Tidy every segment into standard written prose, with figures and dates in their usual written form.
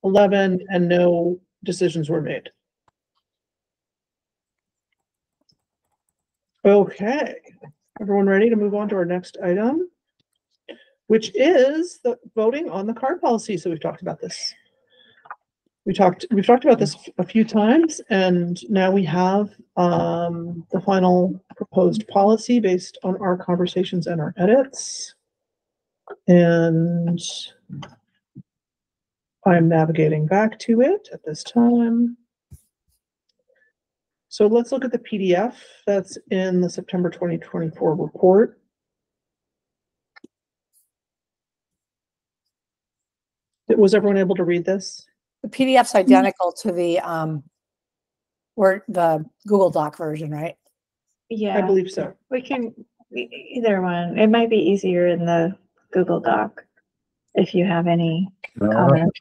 11, and no decisions were made. Okay, everyone ready to move on to our next item, which is the voting on the card policy. So we've talked about this. We've talked about this a few times, and now we have the final proposed policy based on our conversations and our edits. And I'm navigating back to it at this time. So let's look at the PDF that's in the September 2024 report. Was everyone able to read this? The PDF's identical to the Google Doc version, right? Yeah, I believe so. we can either one. It might be easier in the Google Doc if you have any comments.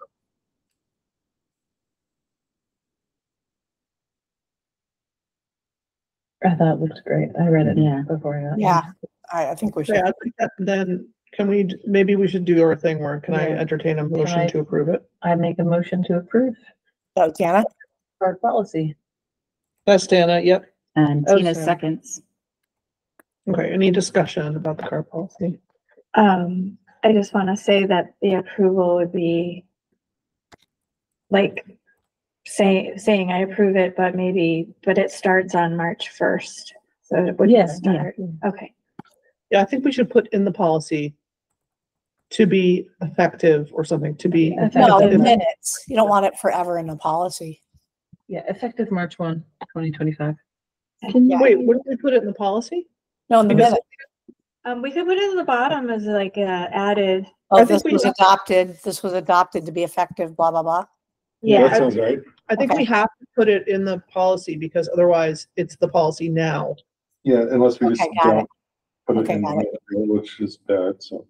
I thought it looked great. I read it before. Yeah, I think we should. Yeah, I think that, then can we, maybe we should do our thing where can I entertain a motion to approve it? I make a motion to approve So, Jana? our policy. That's Dana, yep. And Oh, Tina Sam. seconds. Okay, any discussion about the card policy? I just want to say that the approval would be like saying I approve it, but it starts on March 1st. So it wouldn't start. Okay. Yeah, I think we should put in the policy to be effective or something, to be. No, effective. minutes. You don't want it forever in the policy. Yeah, effective March 1, 2025. Yeah. Wait, wouldn't we put it in the policy? No, in the Because- minutes. We could put it in the bottom as like added. Oh, I think this was adopted. This was adopted to be effective, blah, blah, blah. Yeah. That sounds right. I think Okay. we have to put it in the policy because otherwise it's the policy now. Yeah, unless we just Okay, got don't put it Okay, in, got it. which is bad, so.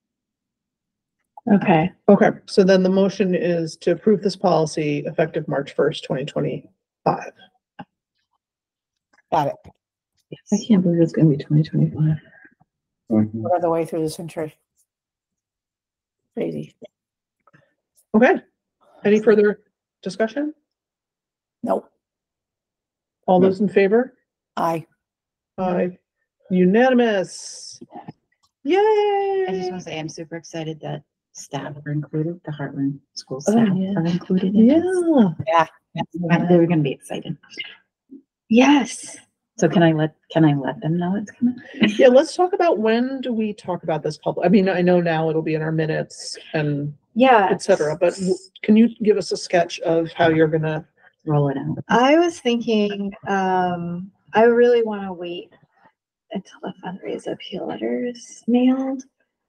Okay. Okay, so then the motion is to approve this policy effective March 1st, 2025. Got it. I can't believe it's going to be 2025. We're the way through the century. Crazy. Okay, any further discussion? Nope. All No. those in favor? Aye. Aye. Unanimous. I just Yay! want to say I'm super excited that staff are included, the Heartland School Oh, staff yeah. are included in this. Yeah, They were gonna be excited. Yes. So can I let them know it's coming? yeah, let's talk about when do we talk about this public? I mean, I know now it'll be in our minutes and Yeah. et cetera, but can you give us a sketch of how you're gonna? Roll it out. I was thinking, I really want to wait until the fundraise appeal letter is mailed.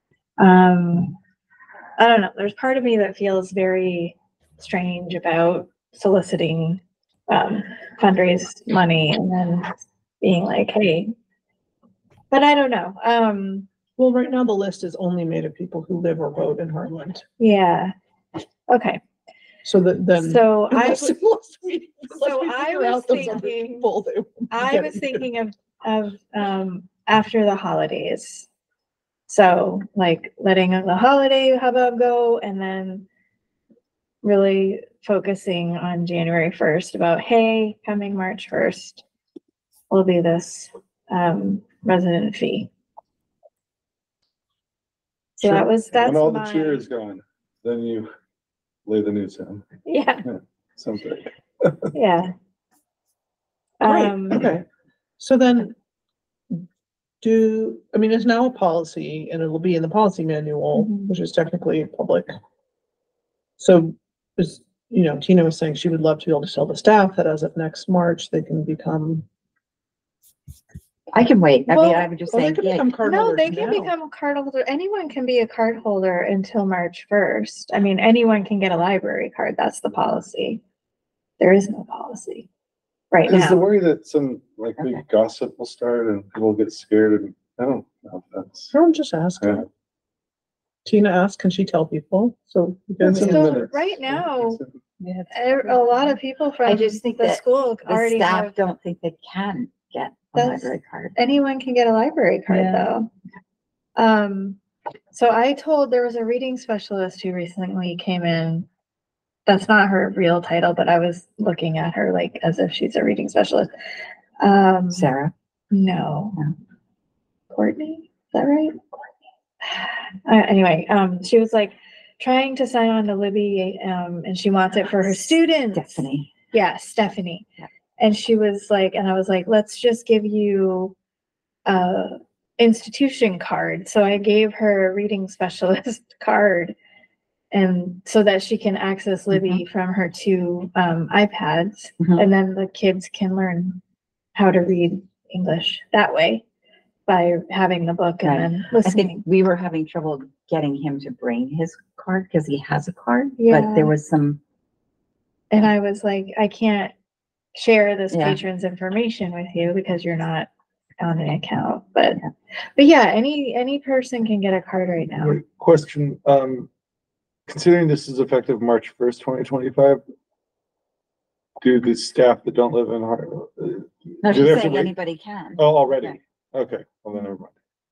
I don't know. There's part of me that feels very strange about soliciting fundraise money and then being like, hey, but I don't know. Well, right now the list is only made of people who live or vote in Heartland. Yeah. Okay. So that then. So I Unless we figure was out those other thinking- people that would I get was it. thinking of after the holidays. So like letting the holiday hubbub go and then really focusing on January 1st about, hey, coming March 1st, will be this resident fee. So that's When all the my, cheer is gone, then you lay the news down. yeah, Sounds right. yeah. Right, okay. So then it's now a policy and it'll be in the policy manual, Mhm. which is technically public. So Tina was saying she would love to be able to tell the staff that as of next March, they can become. I can wait. I mean, Well, I would just Well, say, they can yeah, become card No, holders they can now. become a card holder. Anyone can be a card holder until March 1st. I mean, anyone can get a library card. That's the policy. There is no policy right Is the now. worry that some like Okay. big gossip will start and people get scared and I don't know if that's. I'm just asking. Yeah. Tina asked, can she tell people? So. you guys It's in can- the So minutes. right now, Yeah. a lot of people from I just think the that school the already staff have, don't think they can get a That's- library card. anyone can get a library card Yeah. though. So I told, there was a reading specialist who recently came in that's not her real title, but I was looking at her like as if she's a reading specialist. Sarah. No. No. Courtney, is that right? Anyway, she was like trying to sign on to Libby, and she wants it for her students. Stephanie. Yeah, Stephanie. Yeah. And she was like, and I was like, let's just give you a institution card. So I gave her a reading specialist card, and so that she can access Libby from her two iPads, Mhm. and then the kids can learn how to read English that way by having the book and Right. then I listening. think we were having trouble getting him to bring his card because he has a card, Yeah. but there was some, And I was like, I can't share this Yeah. patron's information with you because you're not on an account. But Yeah. but yeah, any person can get a card right now. Wait, question, considering this is effective March 1st, 2025, do the staff that don't live in Hartford, no, do they she's have to saying wait? anybody can. Oh, already? Okay. Okay, well then never mind.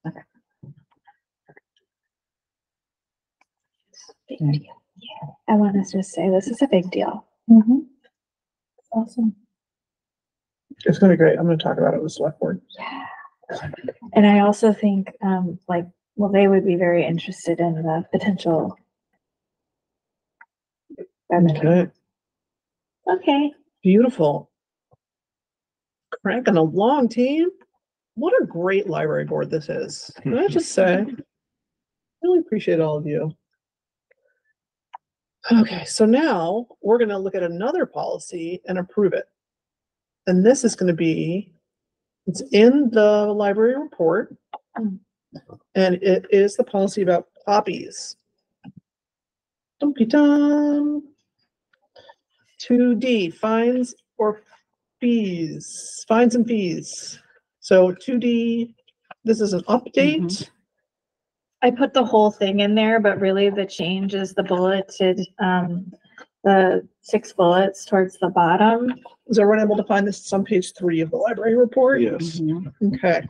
Big deal. Yeah. I want us to say this is a big deal. Awesome. It's gonna be great. I'm gonna talk about it with select board. Yeah. And I also think like, well, they would be very interested in the potential revenue. Okay, Okay. beautiful. Cranking along, team. What a great library board this is. Can I just say? Really appreciate all of you. Okay, so now we're gonna look at another policy and approve it. And this is gonna be, it's in the library report. And it is the policy about copies. Dum-dee-dum. 2D, fines or fees, fines and fees. So 2D, this is an update. I put the whole thing in there, but really the change is the bulleted, the 6 bullets towards the bottom. Is everyone able to find this? It's on page 3 of the library report. Yes. Okay.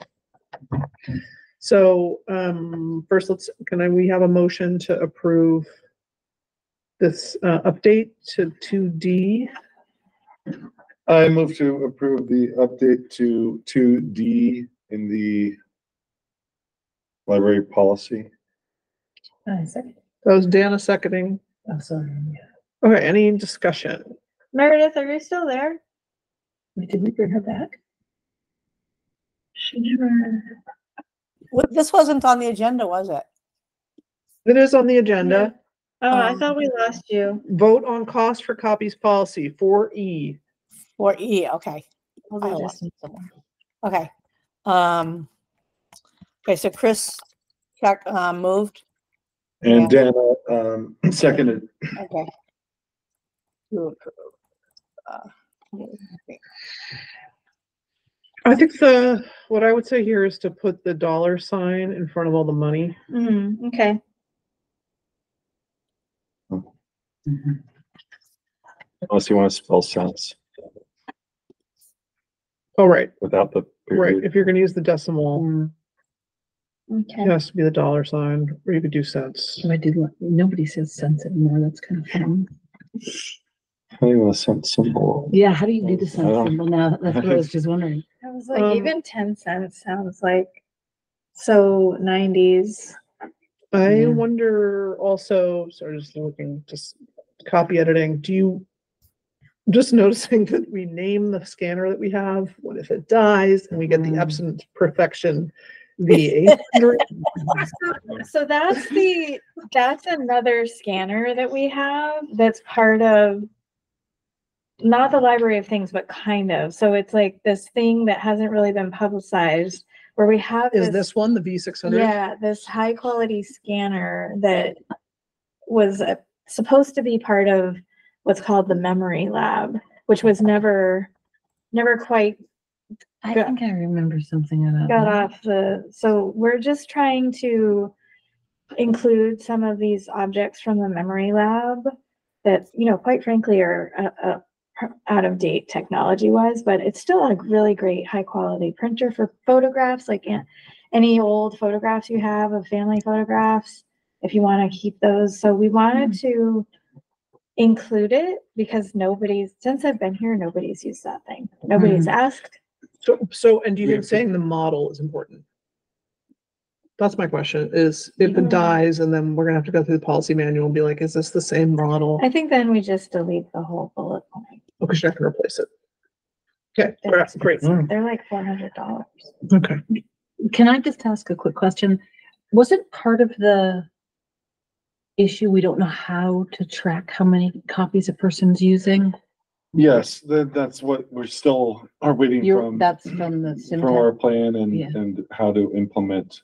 So, first we have a motion to approve this, update to 2D? I move to approve the update to 2D in the library policy. Second. That was Dana seconding. Oh, sorry. Okay, any discussion? Meredith, are you still there? Wait, did we bring her back? She never. This wasn't on the agenda, was it? It is on the agenda. Oh, I Um, thought we lost you. Vote on cost for copies policy, 4E. Or E, okay. Hold on I just- Okay. Okay, so Chris moved. And Dana, seconded. Okay. To approve. I think what I would say here is to put the dollar sign in front of all the money. Okay. Unless you want to spell cents Oh, right, without the right. period. If you're gonna use the decimal, Okay. it has to be the dollar sign, or you could do cents. I did, nobody says cents anymore. That's kind of fun. I don't even a cent symbol. Yeah, how do you do the I cent don't- symbol now? That's what I was just wondering. I was like, Um, even 10 cents sounds like so 90s. I Yeah. wonder also, sorry, just looking, just copy editing, just noticing that we name the scanner that we have, what if it dies and we get the Mm. Epson Perfection V800? So that's another scanner that we have that's part of not the Library of Things, but kind of. So it's like this thing that hasn't really been publicized where we have Is this one the V600? Yeah, this high quality scanner that was supposed to be part of what's called the memory lab, which was never quite I Got- think I remember something about got that. off so we're just trying to include some of these objects from the memory lab that, quite frankly are out of date technology wise, but it's still a really great high quality printer for photographs, like any old photographs you have of family photographs, if you want to keep those. So we wanted to include it because since I've been here, nobody's used that thing. Nobody's asked. So, and do you think saying the model is important? That's my question, is if it dies and then we're gonna have to go through the policy manual and be like, is this the same model? I think then we just delete the whole bullet point. Because you're not gonna replace it. Okay, great. They're like $400. Okay. Can I just ask a quick question? Wasn't part of the issue, we don't know how to track how many copies a person's using? Yes, that's what we're still are waiting from That's from the our Simtek. plan Yeah. and how to implement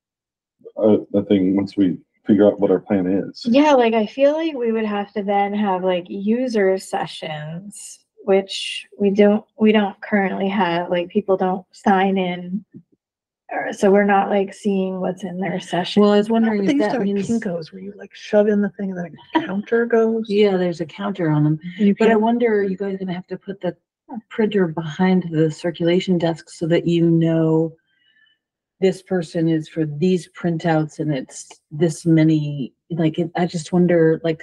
the thing once we figure out what our plan is. Yeah, like I feel like we would have to then have like user sessions, which we don't currently have. Like people don't sign in. So we're not like seeing what's in their session. Well, I was wondering They if used to that have means, Kinkos where you like shove in the thing and then a counter goes. yeah, there's a counter on them. You But I can't- wonder, are you guys gonna have to put the printer behind the circulation desk so that you know this person is for these printouts and it's this many, like, I just wonder, like,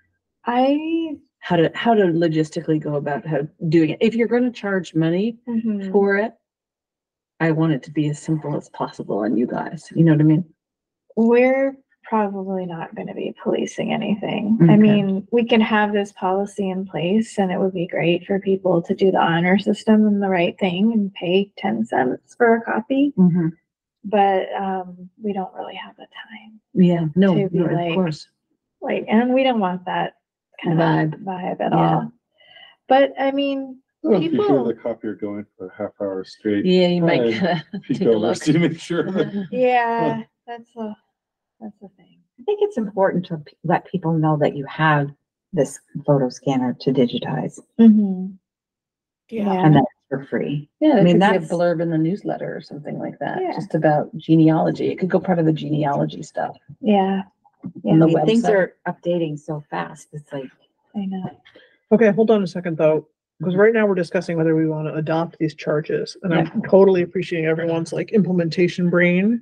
I how to logistically go about doing it. If you're gonna charge money mhm. for it, I want it to be as simple as possible on you guys, you know what I mean? We're probably not going to be policing anything. I Okay. mean, we can have this policy in place and it would be great for people to do the honor system and the right thing and pay 10 cents for a copy, Mm-hmm. but we don't really have the time. Yeah, no, To be no, like- of course. Like, and we don't want that kind of vibe at all. But I mean, So if you hear people- the copier going for a half hour straight, Yeah, you might Right. gotta peek take a over, look. see to make sure. yeah, that's the thing. I think it's important to let people know that you have this photo scanner to digitize Mm-hmm. Yeah. Yeah. and that's for free. Yeah, I there mean, could be a that's- blurb in the newsletter or something like that, Yeah. just about genealogy. It could go part of the genealogy stuff. Yeah, On the I mean, things website. are updating so fast. It's like, I know. Okay, hold on a second though, because right now we're discussing whether we want to adopt these charges, and I'm totally appreciating everyone's like implementation brain.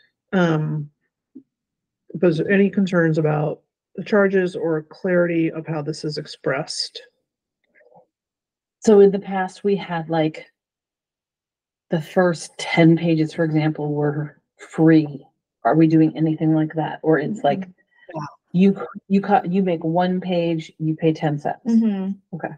Was there any concerns about the charges or clarity of how this is expressed? So in the past, we had like the first 10 pages, for example, were free. Are we doing anything like that? Or it's like you make one page, you pay 10 cents. Mm-hmm. Okay.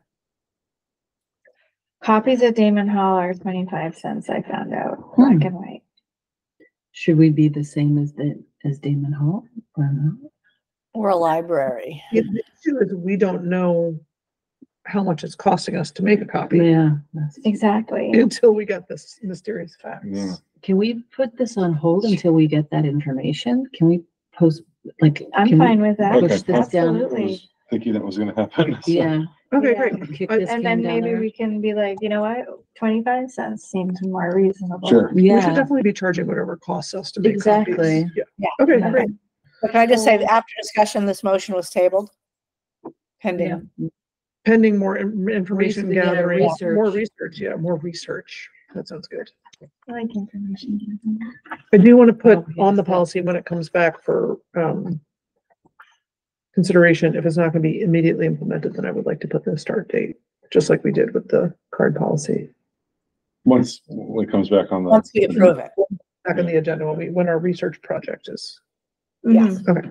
Copies at Damon Hall are 25 cents, I found out, black and white. Should we be the same as Damon Hall or not? We're a library. The issue is we don't know how much it's costing us to make a copy Yeah. Exactly. until we get this mysterious facts. Yeah. Can we put this on hold until we get that information? Can we post, like? I'm can we fine with that. Okay. Push this down? I Absolutely. was thinking that was gonna happen. so. Yeah. Okay, Yeah. great. Kick I- this And can then down maybe there. we can be like, you know what, 25 cents seems more reasonable. Sure. We should Yeah, definitely be charging whatever it costs us to make Exactly. copies. Yeah. Yeah. Okay, Okay. great. But can I just say that after discussion, this motion was tabled? Pending. Pending more information Yeah, gathering, more research. research, yeah, more research. That sounds good. I like information. I do want to put Oh, on the yes, policy when it comes back for consideration, if it's not going to be immediately implemented, then I would like to put the start date, just like we did with the card policy. Once it comes back on the. Once we approve it. Back on the agenda when our research project is. Yes. Okay.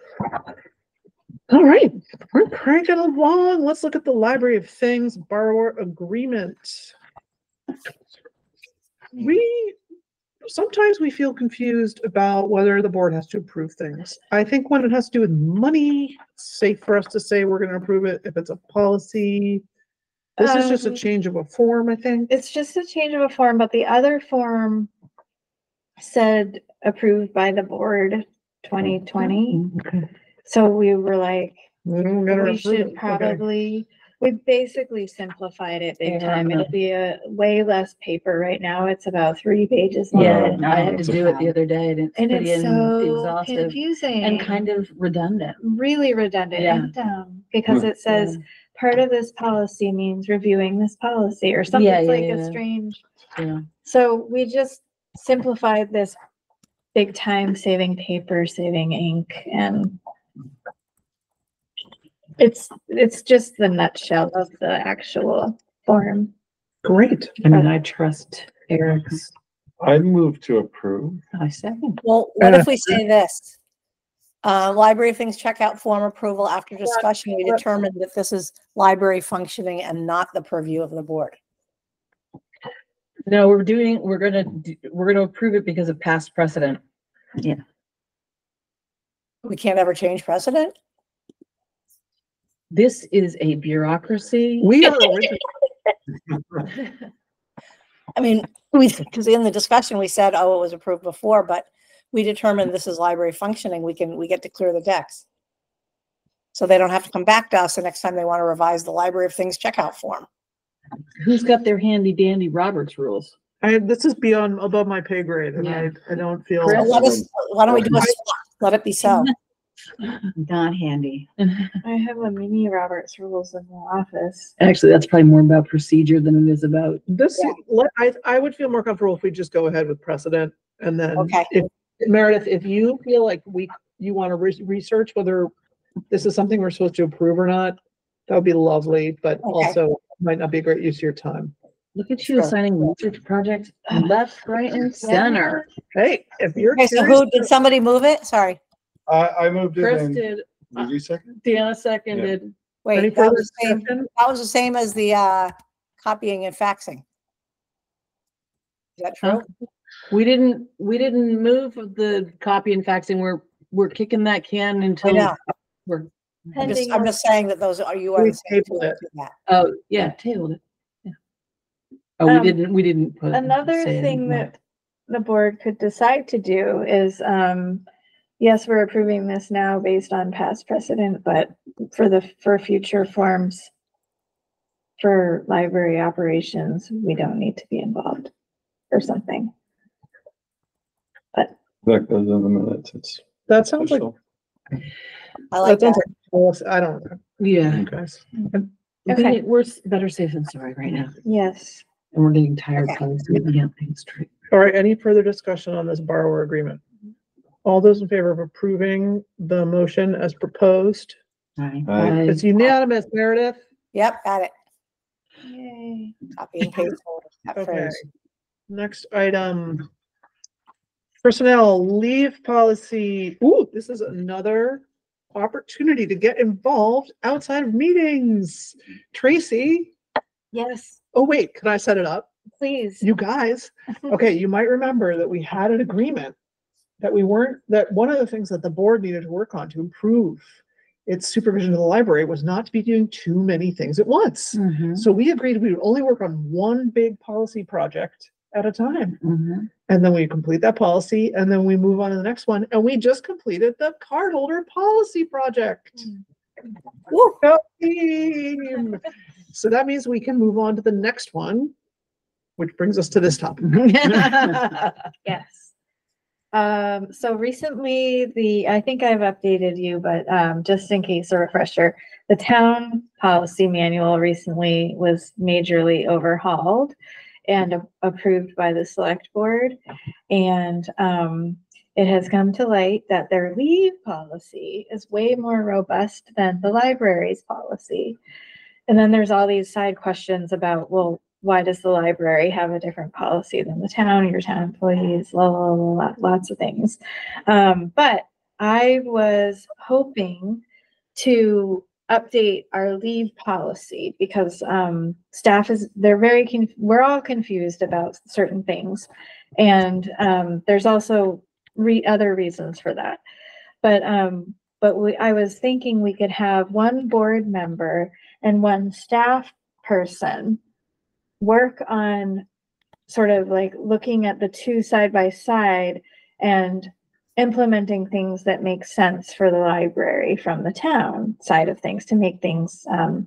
All right, we're cranking along. Let's look at the Library of Things borrower agreement. Sometimes we feel confused about whether the board has to approve things. I think when it has to do with money, it's safe for us to say we're gonna approve it. If it's a policy, this is just a Um, change of a form, I think. It's just a change of a form, but the other form said approved by the board 2020. Okay. So we were like, We don't gotta we approve should it. Okay. probably, we basically simplified it big Yeah. time. It'll be a way less paper. Right now, it's about 3 pages long. Yeah, no, I had to it's do it the a- other day and it's And pretty it's so exhaustive confusing. and kind of redundant. really redundant Yeah. and dumb because it says part of this policy means reviewing this policy or something. Yeah, It's yeah, like yeah. a strange. Yeah. So we just simplified this big time, saving paper, saving ink, and it's just the nutshell of the actual form. Great. I mean, I trust Eric's. I move to approve. I second. Well, what if we say this? Library of Things checkout form approval after discussion, we determined that this is library functioning and not the purview of the board. No, we're gonna approve it because of past precedent. We can't ever change precedent? This is a bureaucracy. We are original. I mean, because in the discussion, we said, oh, it was approved before, but we determined this is library functioning. We get to clear the decks. So they don't have to come back to us the next time they want to revise the Library of Things checkout form. Who's got their handy dandy Roberts rules? This is beyond above my pay grade, and Yeah. I don't feel. Chris? Why don't we do a swap? Let it be so. Not handy. I have a mini Robert's rules in the office. Actually, that's probably more about procedure than it is about. This, I would feel more comfortable if we just go ahead with precedent, and then Okay. if Meredith, if you feel like you want to research whether this is something we're supposed to approve or not, that would be lovely, but also might not be a great use of your time. Look at you Sure. assigning research projects left, right, and center. Hey, if you're Okay, so curious, did somebody move it? Sorry. I moved it Chris in. did, Did you second? Deanna seconded. any Wait, that further was the same, discussion? that was the same as the copying and faxing. Is that Huh? true? We didn't move the copy and faxing. We're kicking that can I until know. we're, I'm just saying that those are, you are We the same. tabled it. to that. oh, yeah, tabled it. Yeah. Oh, Um, we didn't put. Another say thing anything. that the board could decide to do is, yes, we're approving this now based on past precedent, but for future forms for library operations, we don't need to be involved or something. That goes in the minutes. It's That sounds like, official. I like that sounds that. like, policy. I don't know, Yeah, you guys. Okay. we're better safe than sorry right now. Yes. And we're getting tired Okay. probably so we can get things straight. All right, any further discussion on this borrower agreement? All those in favor of approving the motion as proposed? Right. It's unanimous, Meredith. Yep, got it. Yay. Copy and paste that Okay. phrase. Next item. Personnel leave policy. Ooh, this is another opportunity to get involved outside of meetings. Tracy, Yes, oh wait, can I set it up? please. You guys, okay, you might remember that we had an agreement that one of the things that the board needed to work on to improve its supervision of the library was not to be doing too many things at once. Mhm, So we agreed we would only work on one big policy project at a time. mhm. And then we complete that policy and then we move on to the next one. And we just completed the cardholder policy project. Woo. Go team. So that means we can move on to the next one, which brings us to this topic. Yes. So recently I think I've updated you, but just in case a refresher, the town policy manual recently was majorly overhauled and approved by the select board. And it has come to light that their leave policy is way more robust than the library's policy. And then there's all these side questions about, well, why does the library have a different policy than the town, your town employees, lots of things. But I was hoping to update our leave policy because staff we're all confused about certain things. And there's also other reasons for that. But I was thinking we could have one board member and one staff person work on sort of like looking at the two side by side and implementing things that make sense for the library from the town side of things to make things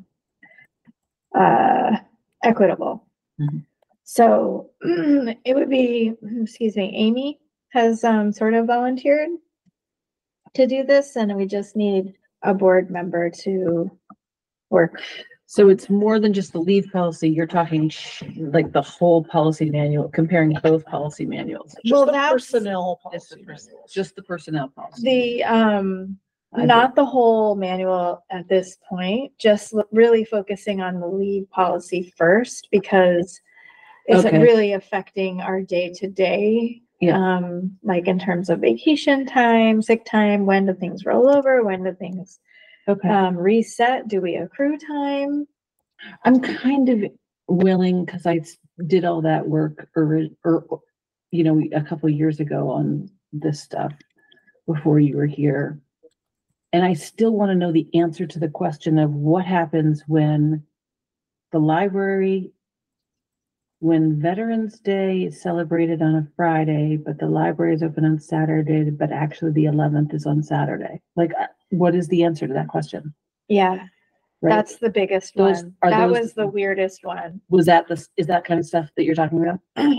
equitable. Mhm. So it would be, excuse me, Amy has sort of volunteered to do this, and we just need a board member to work. So it's more than just the leave policy. You're talking like the whole policy manual, comparing both policy manuals. Just Well, the that's personnel Just policy. the, just the personnel policy. The Not the whole manual at this point, just really focusing on the leave policy first because it's Okay. really affecting our day to day. Yeah. Like in terms of vacation time, sick time, when do things roll over? When do things Okay. reset? Do we accrue time? I'm kind of willing, because did all that work or, a couple of years ago on this stuff before you were here. And I still want to know the answer to the question of what happens when the library, when Veterans Day is celebrated on a Friday, but the library is open on Saturday, but actually the 11th is on Saturday. Like, what is the answer to that question? Yeah, Right? that's the biggest Those- one. are That those- was the weirdest one. Is that kind of stuff that you're talking about?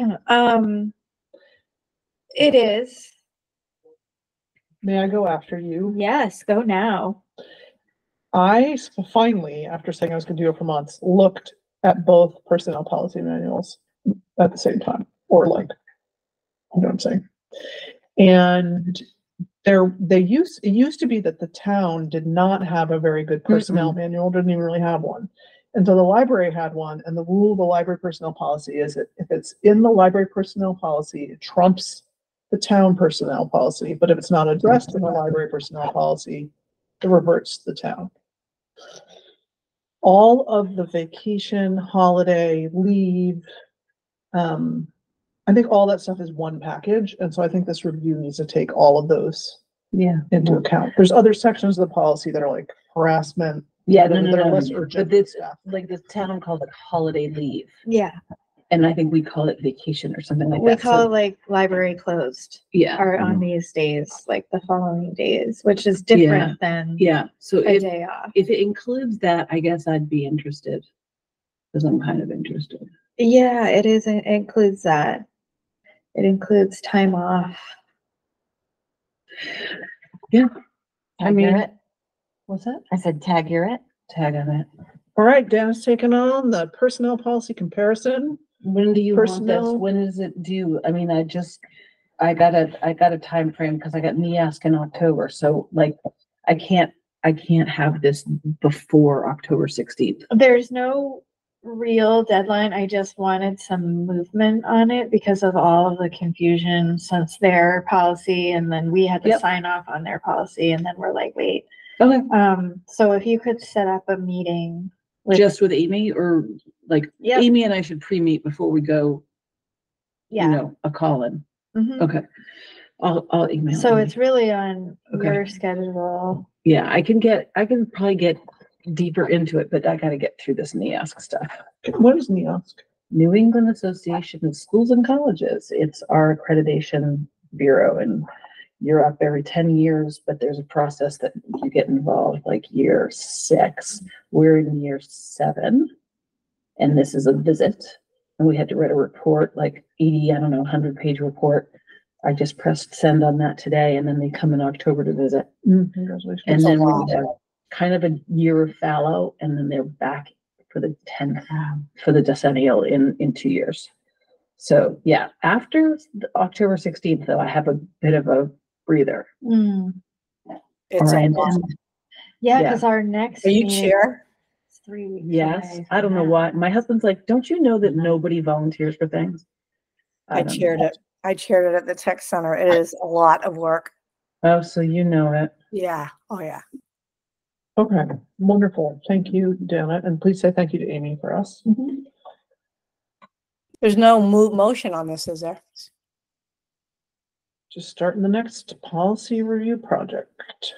It is. May I go after you? Yes, go now. I finally, after saying I was gonna do it for months, looked at both personnel policy manuals at the same time, or like, you know what I'm saying? And it used to be that the town did not have a very good personnel manual, didn't even really have one. And so the library had one, and the rule of the library personnel policy is that if it's in the library personnel policy, it trumps the town personnel policy, but if it's not addressed in the library personnel policy, it reverts to the town. All of the vacation, holiday, leave, I think all that stuff is one package, and so I think this review needs to take all of those Yeah. into account. There's other sections of the policy that are like harassment. Yeah, that no, are no. less urgent But this, stuff. like the town called it holiday leave, Yeah, and I think we call it vacation or something like we that. call So, it like library closed yeah, or on these days, like the following days, which is different than yeah. So a if day off. it includes that, I guess I'd be interested, because I'm kind of interested. Yeah, it is. It includes that. It includes time off. Yeah, Tag you're it. what's that? I said, tag you're it. Tag on it. All right, Dan's taking on the personnel policy comparison. When do you want this? Personnel. When is it due? I mean, I got a time frame because I got NEASC in October, so like, I can't have this before October 16th. There's no real deadline. I just wanted some movement on it because of all of the confusion since their policy, and then we had to Yep. sign off on their policy, and then we're like, wait. Okay. So if you could set up a meeting with, Just with Amy, or like Yep. Amy and I should pre-meet before we go, yeah. a call-in. Mhm. Okay. I'll email. So Amy. it's really on Okay. your schedule. Yeah, I can probably get deeper into it, but I gotta get through this NEASC stuff. What is NEASC? New England Association of Schools and Colleges. It's our accreditation bureau, and you're up every 10 years, but there's a process that you get involved like year 6. We're in year 7, and this is a visit. And we had to write a report, like 80, 100-page report. I just pressed send on that today, and then they come in October to visit. Congratulations. And That's a then lot. we have kind of a year of fallow, and then they're back for the 10th, for the decennial in 2 years. So yeah, after October 16th, though, I have a bit of a breather. It's a Alright, lot. and Yeah, Yeah. because our next Are you meeting chair? is 3 weeks yes, away I don't from know now. why. My husband's like, don't you know that nobody volunteers for things? I don't chaired know. it. I chaired it at the tech center. It is a lot of work. Oh, so you know it. Yeah. Oh, yeah. Okay, wonderful. Thank you, Janet, and please say thank you to Amy for us. There's no motion on this, is there? Just starting the next policy review project.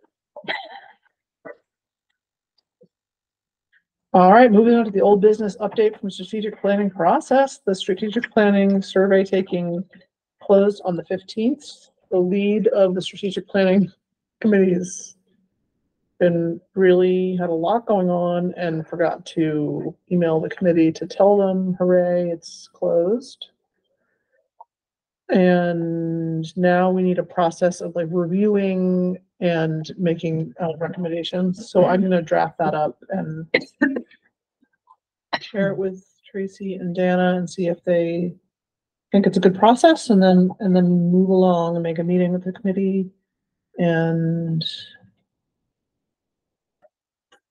All right, moving on to the old business update from strategic planning process. The strategic planning survey taking closed on the 15th. The lead of the strategic planning committee has been really had a lot going on and forgot to email the committee to tell them, hooray, it's closed. And now we need a process of like reviewing and making recommendations. So I'm gonna draft that up and share it with Tracy and Dana and see if they think it's a good process, and then move along and make a meeting with the committee and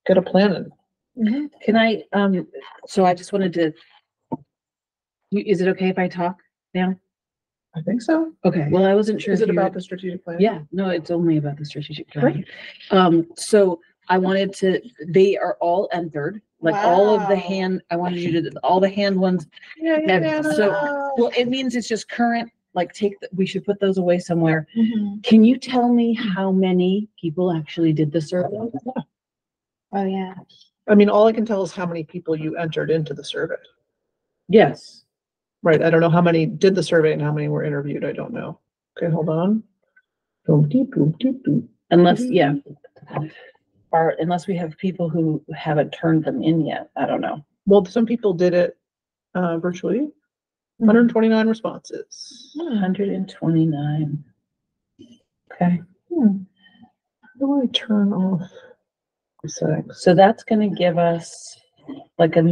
get a plan in. Can I, so I just wanted to, is it okay if I talk now? I think so. Okay, well, I wasn't sure. Is if it you- about the strategic plan? Yeah, no, it's only about the strategic plan. Great. So I wanted to, they are all entered, like all of the Wow. hand, I wanted you to, all the hand ones. Yeah, have- So, well, it means it's just current, like we should put those away somewhere. Mhm. Can you tell me how many people actually did the survey? Oh, yeah. I mean, all I can tell is how many people you entered into the survey. Yes. Right, I don't know how many did the survey and how many were interviewed, I don't know. Okay, hold on. Boom, dee, boom, dee, boom. Unless, yeah. Or unless we have people who haven't turned them in yet, I don't know. Well, some people did it virtually, 129 responses. 129. Okay, How do I turn off the settings? so that's gonna give us like a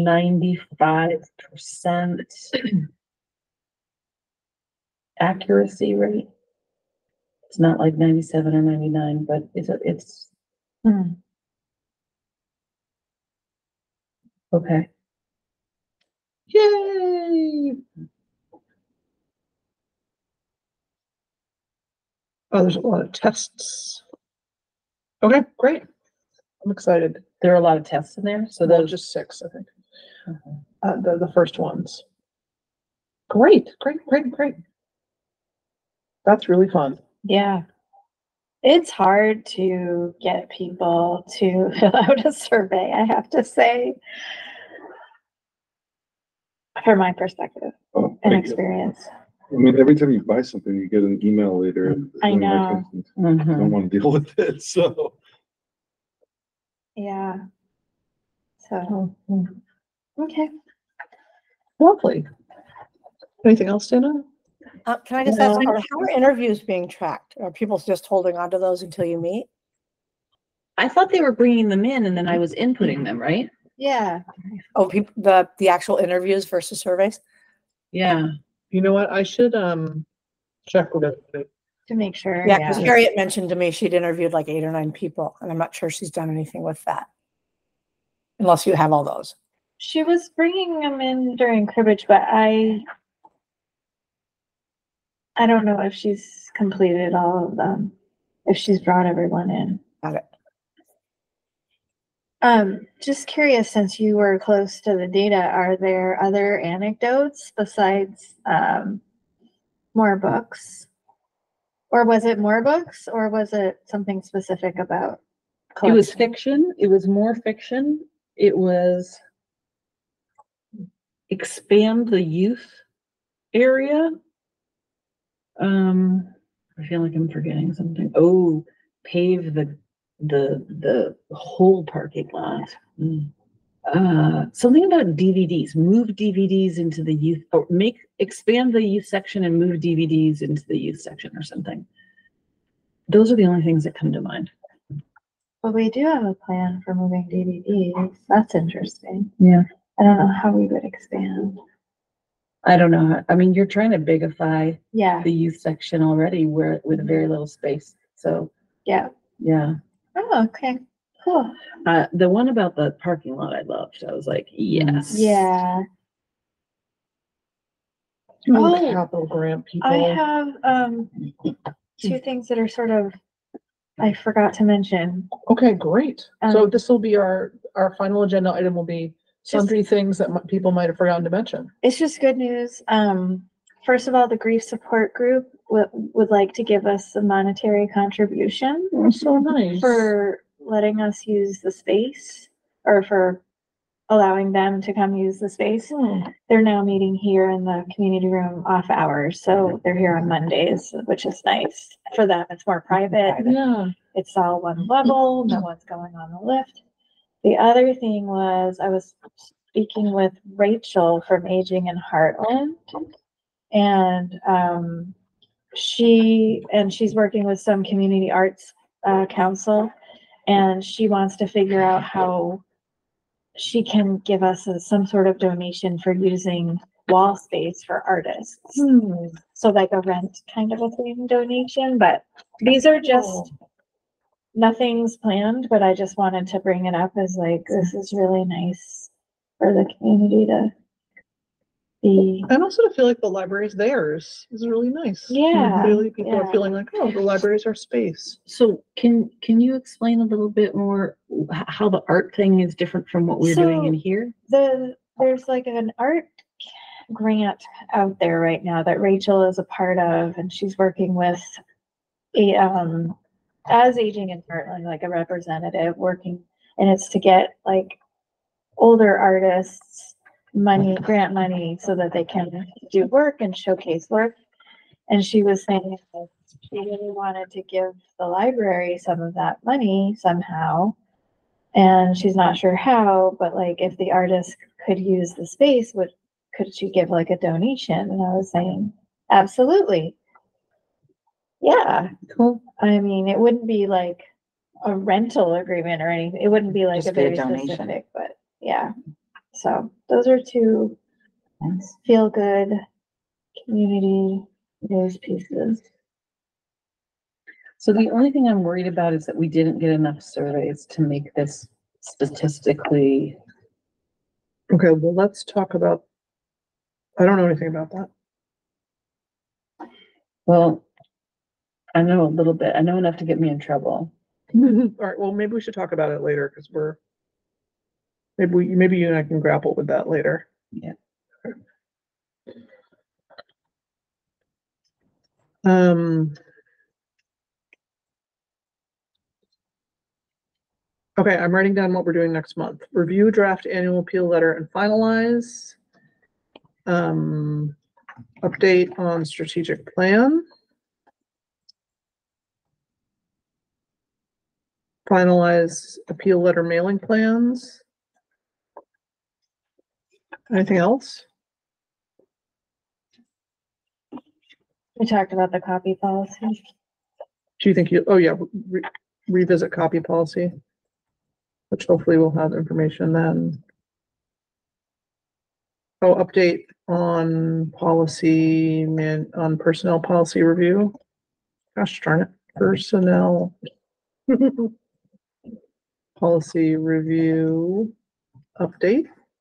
95% accuracy rate. It's not like 97 or 99, but it's Hmm. okay. Yay! Oh, there's a lot of tests. Okay, great. I'm excited. There are a lot of tests in there, so Well, those just 6, I think. Okay. The first ones. Great, great, great, great. That's really fun. Yeah. It's hard to get people to fill out a survey, I have to say. From my perspective Oh, and thank you. experience. I mean, every time you buy something, you get an email later. I and like, know. I don't want to deal with it, so. Yeah. So, okay. Lovely. Anything else, Dana? Can I just ask, how are interviews being tracked? Are people just holding on to those until you meet? I thought they were bringing them in and then I was inputting them, right? Yeah. Oh, people, the actual interviews versus surveys? Yeah. You know what? I should check with it. To make sure. Yeah, because Yeah. Harriet mentioned to me she'd interviewed like 8 or 9 people, and I'm not sure she's done anything with that. Unless you have all those. She was bringing them in during cribbage, but I don't know if she's completed all of them, if she's brought everyone in. Got it. Just curious, since you were close to the data, are there other anecdotes besides more books? Or was it more books, or was it something specific about It was collection? fiction. It was more fiction. It was expand the youth area. I feel like I'm forgetting something. Oh, pave the whole parking lot. Something about DVDs. Move DVDs into the youth, or expand the youth section and move DVDs into the youth section or something. Those are the only things that come to mind. But we do have a plan for moving DVDs. That's interesting. Yeah. I don't know how we would expand. I don't know. I mean, you're trying to bigify Yeah, the youth section already where with very little space. So yeah. yeah. Oh, okay, cool. The one about the parking lot I loved. I was like, yes. Yeah, Oh, Oh, capital grant people. I have, 2 things that are sort of, I forgot to mention. Okay, great. So Um, this will be our final agenda item will be sundry things that people might have forgotten to mention. It's just good news. First of all, the grief support group would like to give us a monetary contribution Oh, so nice. for letting us use the space, or for allowing them to come use the space. Hmm. They're now meeting here in the community room off hours, so they're here on Mondays, which is nice. For them, it's more private. Yeah. It's all one level, no one's going on the lift. The other thing was, I was speaking with Rachel from Aging in Heartland. And she's working with some community arts council, and she wants to figure out how she can give us some sort of donation for using wall space for artists. So like a rent kind of a thing donation, but these are just nothing's planned, but I just wanted to bring it up as like, this is really nice for the community to be. And also to feel like the library is theirs is really nice. Yeah, Clearly people are yeah. feeling like, oh, the library is our space. So can you explain a little bit more how the art thing is different from what we're doing in So- here? There's like an art grant out there right now that Rachel is a part of, and she's working with as Aging in Heartland, like a representative working, and it's to get like older artists grant money so that they can do work and showcase work. And she was saying that she really wanted to give the library some of that money somehow. And she's not sure how, but like if the artist could use the space, could she give like a donation? And I was saying, absolutely. Yeah. Cool. I mean, it wouldn't be like a rental agreement or anything. It wouldn't be like Just a be a very donation. specific, but yeah. So those are two Nice. feel good community news pieces. So the only thing I'm worried about is that we didn't get enough surveys to make this statistically. Okay, well, let's talk about, I don't know anything about that. Well, I know a little bit. I know enough to get me in trouble. All right, well, maybe we should talk about it later because maybe you and I can grapple with that later. Yeah. Okay, I'm writing down what we're doing next month. Review draft annual appeal letter and finalize. Update on strategic plan. Finalize appeal letter mailing plans. Anything else? We talked about the copy policy. Do you think oh yeah, revisit copy policy, which hopefully we'll have information then. Oh, update on policy, on personnel policy review. Gosh darn it, personnel. Policy review update.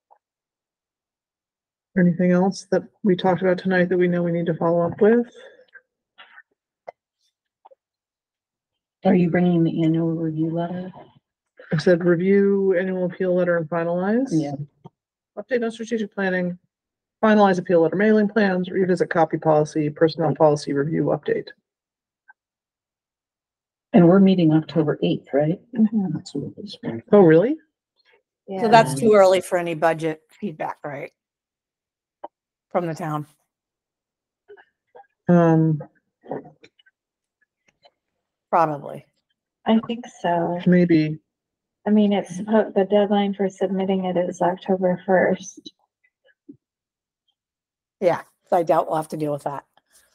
Anything else that we talked about tonight that we know we need to follow up with? Are you bringing the annual review letter? I said review annual appeal letter and finalize. Yeah. Update on strategic planning, finalize appeal letter mailing plans, revisit copy policy, personnel policy review update. And we're meeting October 8th, right? Oh, really? Yeah. So that's too early for any budget feedback, right? From the town. Probably. I think so. Maybe. I mean, the deadline for submitting it is October 1st. Yeah, so I doubt we'll have to deal with that.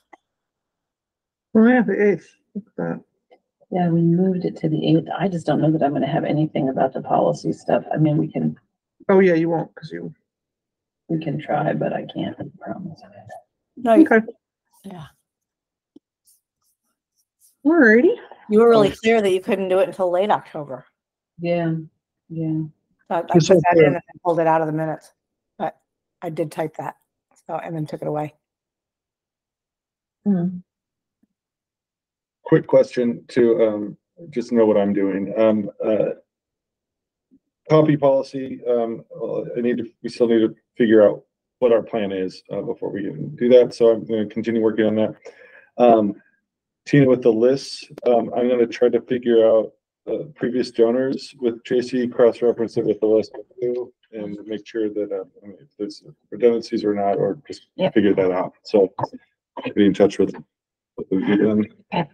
Oh, yeah, the 8th. Look at that. Yeah, we moved it to the 8th. I just don't know that I'm gonna have anything about the policy stuff. I mean, we can Oh, yeah, you won't, because we can try, but I can't promise. No, you, okay. yeah. Alrighty. You were really clear that you couldn't do it until late October. Yeah, yeah. So I Yes, put that okay. in and pulled it out of the minutes, but I did type that. So, and then took it away. Quick question to, just know what I'm doing. Copy policy, we still need to figure out what our plan is, before we can do that. So I'm gonna continue working on that. Tina, with the lists, I'm gonna try to figure out, previous donors with Tracy, cross-reference it with the list and make sure that, if there's redundancies or not, or just Yep. figure that out. So be in touch with them.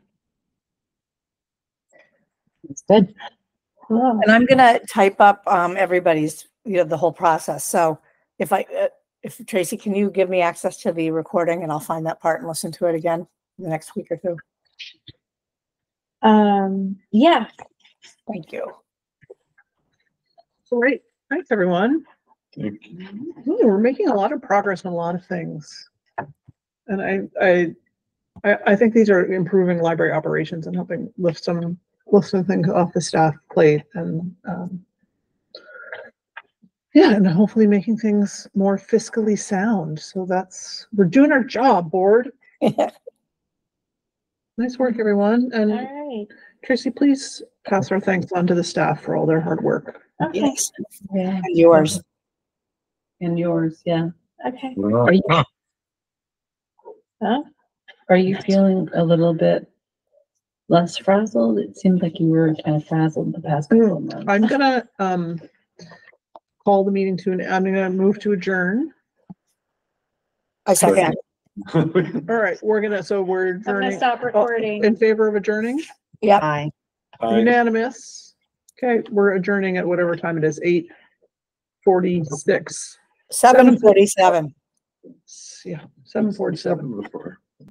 It's good. Cool. And I'm gonna type up everybody's, the whole process. So if if Tracy, can you give me access to the recording and I'll find that part and listen to it again in the next week or two? Yeah. Thank you. Great. Thanks, everyone. Thank you. We're making a lot of progress on a lot of things. And I think these are improving library operations and helping lift some lift some things off the staff plate and, yeah, and hopefully making things more fiscally sound. So we're doing our job, board. Nice work, everyone. All And right. Tracy, please pass our thanks on to the staff for all their hard work. Okay. Yes, Yeah. and yours. And yours, yeah. Okay. Are you, Huh? are you feeling a little bit less frazzled? It seemed like you were kind of frazzled the past couple of months. I'm gonna, call the meeting I'm gonna move to adjourn. I second. All right, we're I'm gonna adjourning. stop recording. In favor of adjourning? Yep. Aye. Unanimous. Okay, we're adjourning at whatever time it is, 8:46. 7:47. Yeah, 7:47.